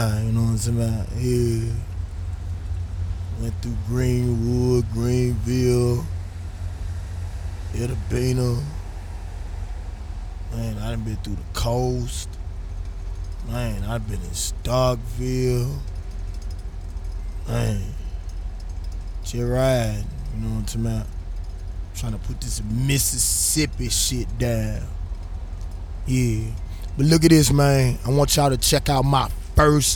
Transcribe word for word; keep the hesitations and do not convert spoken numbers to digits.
time, you know what I'm saying about? Yeah. Went through Greenwood, Greenville, Etabina. Man, I done been through the coast. Man, I been in Starkville. Man, just riding, you know what I'm talking about? Trying to put this Mississippi shit down. Yeah. But look at this, man. I want y'all to check out my first